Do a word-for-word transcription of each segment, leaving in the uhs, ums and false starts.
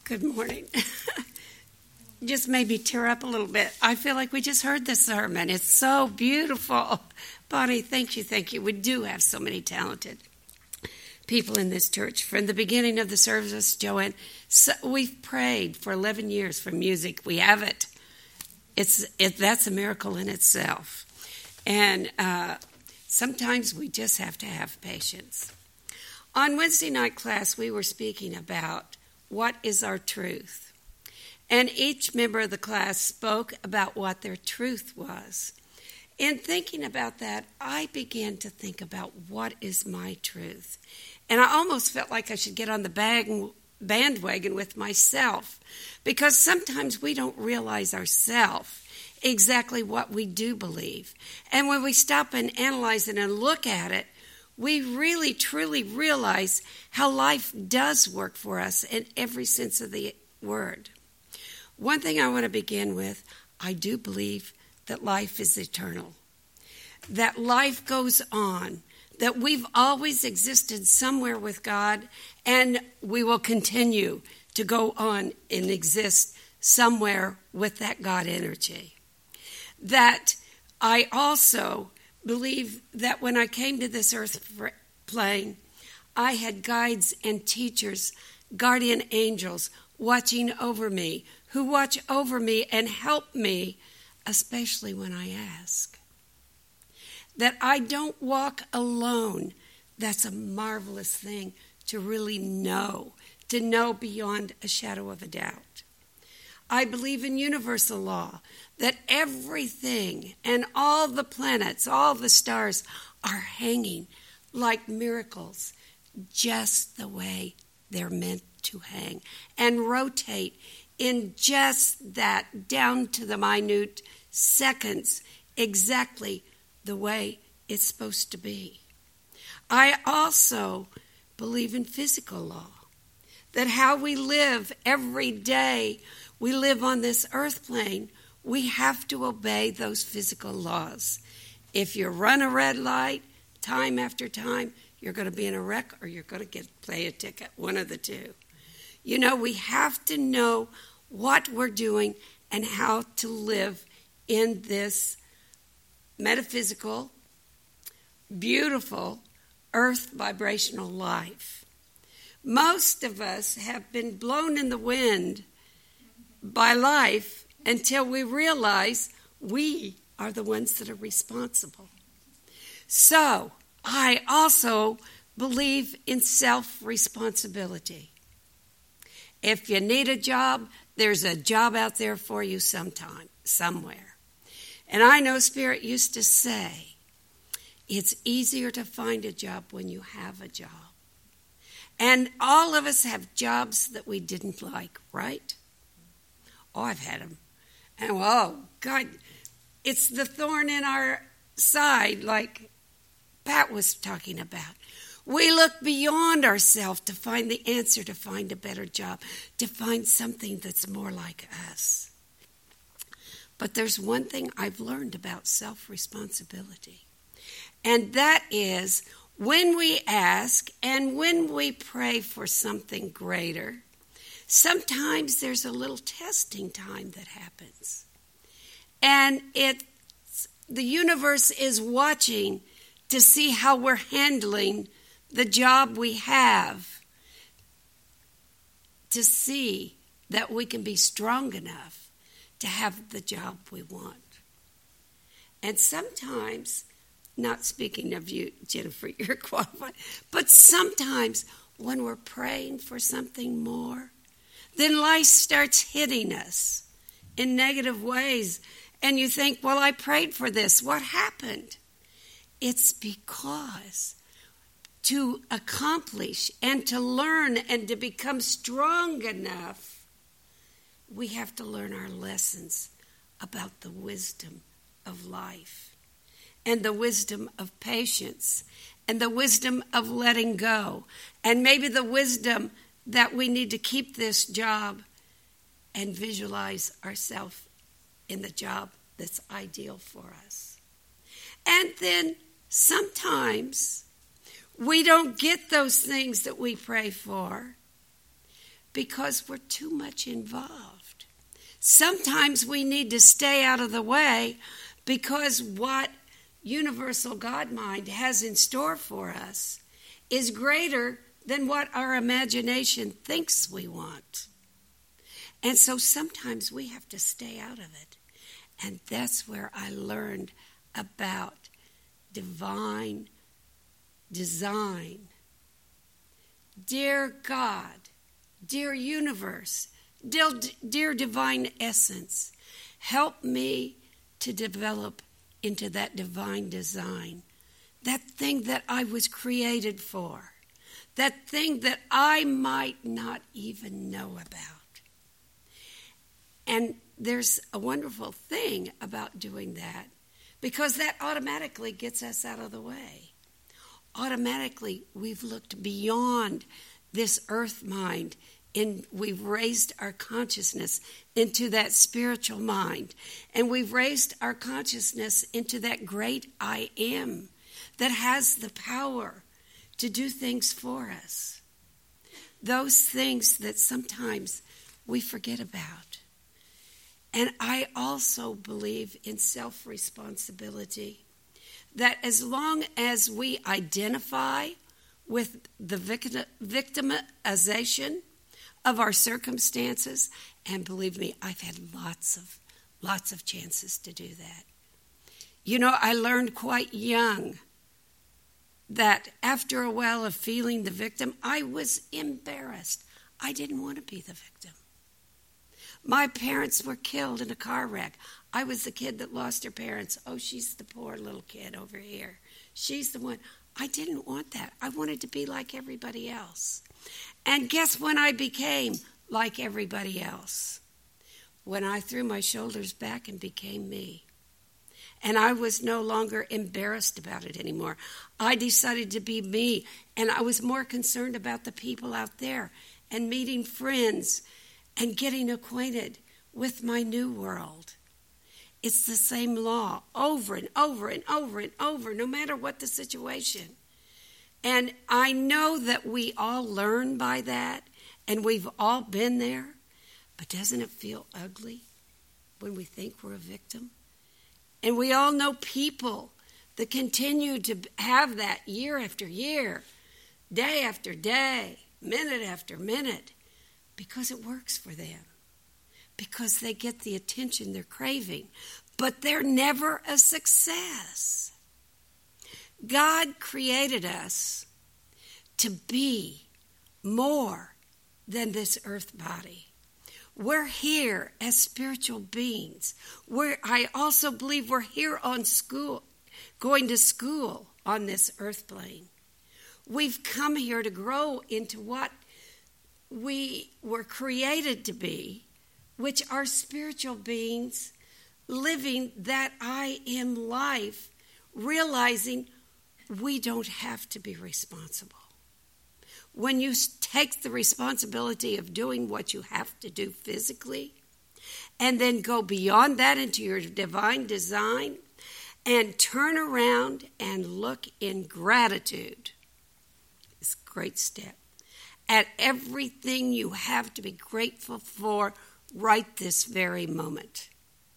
Good morning. Just made me tear up a little bit. I feel like we just heard the sermon. It's so beautiful. Bonnie, thank you, thank you. We do have so many talented people in this church. From the beginning of the service, Joanne, so we've prayed for eleven years for music. We have it. It's it. That's a miracle in itself. And uh, sometimes we just have to have patience. On Wednesday night class, we were speaking about what is our truth. And each member of the class spoke about what their truth was. In thinking about that, I began to think about what is my truth. And I almost felt like I should get on the bag, bandwagon with myself, because sometimes we don't realize ourselves exactly what we do believe. And when we stop and analyze it and look at it, we really, truly realize how life does work for us in every sense of the word. One thing I want to begin with, I do believe that life is eternal, that life goes on, that we've always existed somewhere with God, and we will continue to go on and exist somewhere with that God energy. That I also believe that when I came to this earth plane, I had guides and teachers, guardian angels watching over me, who watch over me and help me, especially when I ask. That I don't walk alone. That's a marvelous thing to really know, to know beyond a shadow of a doubt. I believe in universal law, that everything and all the planets, all the stars are hanging like miracles, just the way they're meant to hang, and rotate in just that down to the minute seconds, exactly the way it's supposed to be. I also believe in physical law, that how we live every day, we live on this earth plane, we have to obey those physical laws. If you run a red light time after time, you're going to be in a wreck or you're going to get pay a ticket, one of the two. You know, we have to know what we're doing and how to live in this metaphysical, beautiful, earth vibrational life. Most of us have been blown in the wind by life until we realize we are the ones that are responsible. So, I also believe in self-responsibility. If you need a job, there's a job out there for you sometime, somewhere. And I know Spirit used to say, it's easier to find a job when you have a job. And all of us have jobs that we didn't like, right? Oh, I've had them. And, oh, God, it's the thorn in our side, like Pat was talking about. We look beyond ourselves to find the answer, to find a better job, to find something that's more like us. But there's one thing I've learned about self-responsibility, and that is when we ask and when we pray for something greater, sometimes there's a little testing time that happens. And it's, the universe is watching to see how we're handling the job we have, to see that we can be strong enough to have the job we want. And sometimes, not speaking of you, Jennifer, you're qualified, but sometimes when we're praying for something more, then life starts hitting us in negative ways. And you think, well, I prayed for this. What happened? It's because to accomplish and to learn and to become strong enough, we have to learn our lessons about the wisdom of life and the wisdom of patience and the wisdom of letting go and maybe the wisdom that we need to keep this job and visualize ourselves in the job that's ideal for us. And then sometimes we don't get those things that we pray for, because we're too much involved. Sometimes we need to stay out of the way because what universal God mind has in store for us is greater than what our imagination thinks we want. And so sometimes we have to stay out of it. And that's where I learned about divine design. Dear God, dear universe, dear, dear divine essence, help me to develop into that divine design, that thing that I was created for, that thing that I might not even know about. And there's a wonderful thing about doing that, because that automatically gets us out of the way. Automatically, we've looked beyond this earth mind, and we've raised our consciousness into that spiritual mind, and we've raised our consciousness into that great I am that has the power to do things for us. Those things that sometimes we forget about. And I also believe in self-responsibility, that as long as we identify with the victimization of our circumstances, and believe me, I've had lots of, lots of chances to do that. You know, I learned quite young that after a while of feeling the victim, I was embarrassed. I didn't want to be the victim. My parents were killed in a car wreck. I was the kid that lost her parents. Oh, she's the poor little kid over here. She's the one. I didn't want that. I wanted to be like everybody else. And guess when I became like everybody else? When I threw my shoulders back and became me. And I was no longer embarrassed about it anymore. I decided to be me. And I was more concerned about the people out there and meeting friends and getting acquainted with my new world. It's the same law over and over and over and over, no matter what the situation. And I know that we all learn by that, and we've all been there, but doesn't it feel ugly when we think we're a victim? And we all know people that continue to have that year after year, day after day, minute after minute, because it works for them, because they get the attention they're craving, but they're never a success. God created us to be more than this earth body. We're here as spiritual beings. We're, I also believe we're here on school, going to school on this earth plane. We've come here to grow into what we were created to be, which are spiritual beings living that I am life, realizing we don't have to be responsible. When you take the responsibility of doing what you have to do physically, and then go beyond that into your divine design, and turn around and look in gratitude, it's a great step. At everything you have to be grateful for right this very moment.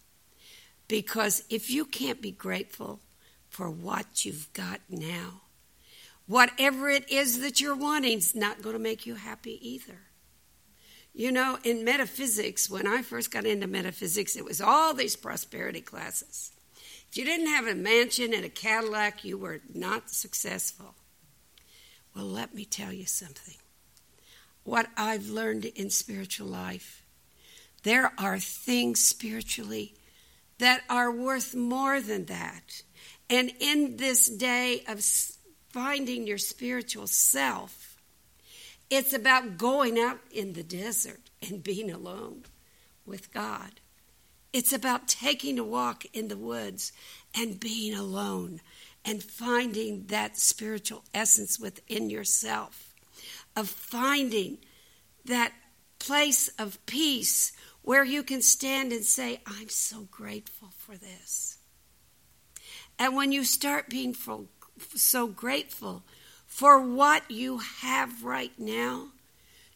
Because if you can't be grateful for what you've got now, whatever it is that you're wanting is not going to make you happy either. You know, in metaphysics, when I first got into metaphysics, it was all these prosperity classes. If you didn't have a mansion and a Cadillac, you were not successful. Well, let me tell you something. What I've learned in spiritual life, there are things spiritually that are worth more than that. And in this day of finding your spiritual self, it's about going out in the desert and being alone with God. It's about taking a walk in the woods and being alone and finding that spiritual essence within yourself, of finding that place of peace where you can stand and say, I'm so grateful for this. And when you start being so grateful for what you have right now,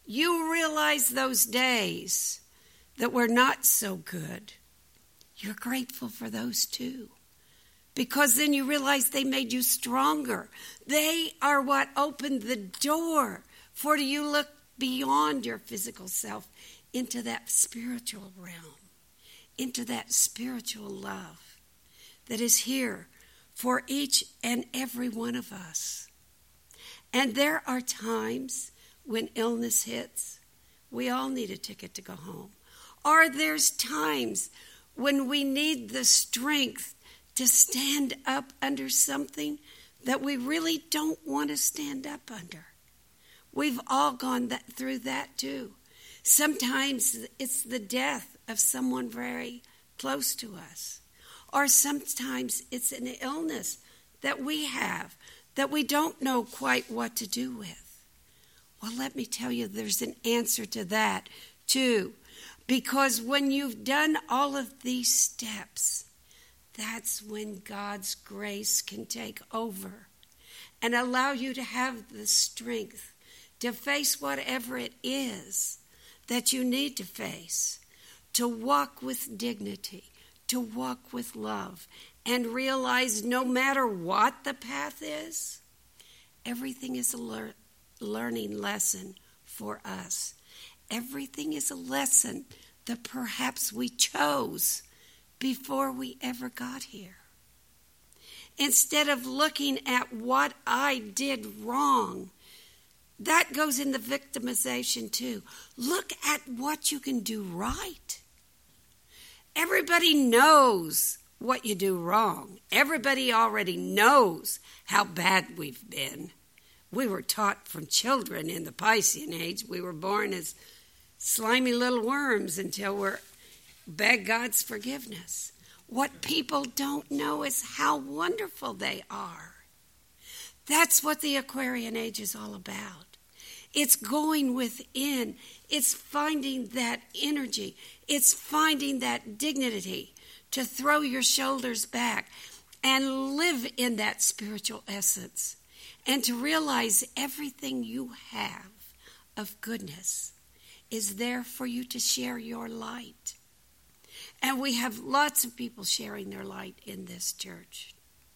you realize those days that were not so good, you're grateful for those too. Because then you realize they made you stronger. They are what opened the door for you to look beyond your physical self into that spiritual realm, into that spiritual love that is here for each and every one of us. And there are times when illness hits, we all need a ticket to go home. Or there's times when we need the strength to stand up under something that we really don't want to stand up under. We've all gone that, through that too. Sometimes it's the death of someone very close to us. Or sometimes it's an illness that we have that we don't know quite what to do with. Well, let me tell you, there's an answer to that too. Because when you've done all of these steps, that's when God's grace can take over and allow you to have the strength to face whatever it is that you need to face, to walk with dignity, to walk with love, and realize no matter what the path is, everything is a lear- learning lesson for us. Everything is a lesson that perhaps we chose before we ever got here. Instead of looking at what I did wrong, that goes in the victimization too. Look at what you can do right. Everybody knows what you do wrong. Everybody already knows how bad we've been. We were taught from children in the Piscean age. We were born as slimy little worms until we're beg God's forgiveness. What people don't know is how wonderful they are. That's what the Aquarian age is all about. It's going within. It's finding that energy. It's finding that dignity to throw your shoulders back and live in that spiritual essence and to realize everything you have of goodness is there for you to share your light. And we have lots of people sharing their light in this church.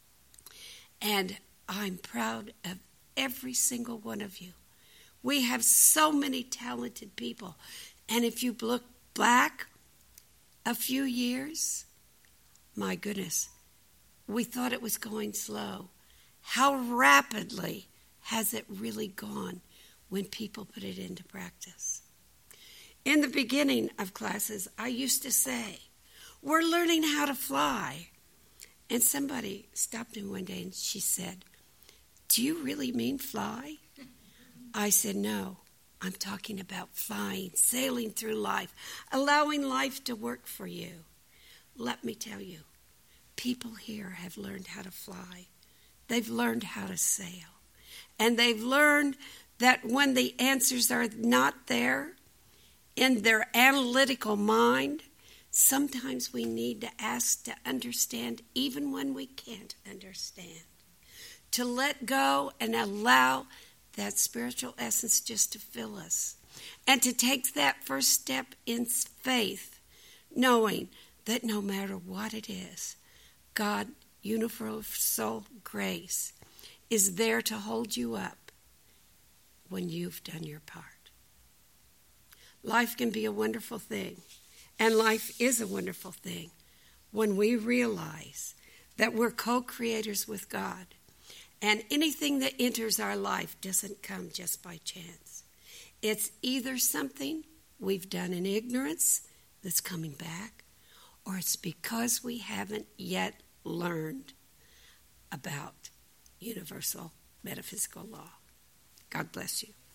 And I'm proud of every single one of you. We have so many talented people. And if you look back a few years, my goodness, we thought it was going slow. How rapidly has it really gone when people put it into practice? In the beginning of classes, I used to say, we're learning how to fly. And somebody stopped me one day and she said, do you really mean fly? I said, no, I'm talking about flying, sailing through life, allowing life to work for you. Let me tell you, people here have learned how to fly. They've learned how to sail. And they've learned that when the answers are not there in their analytical mind, sometimes we need to ask to understand even when we can't understand. To let go and allow that spiritual essence just to fill us. And to take that first step in faith, knowing that no matter what it is, God, universal grace, is there to hold you up when you've done your part. Life can be a wonderful thing, and life is a wonderful thing when we realize that we're co-creators with God, and anything that enters our life doesn't come just by chance. It's either something we've done in ignorance that's coming back, or it's because we haven't yet learned about universal metaphysical law. God bless you.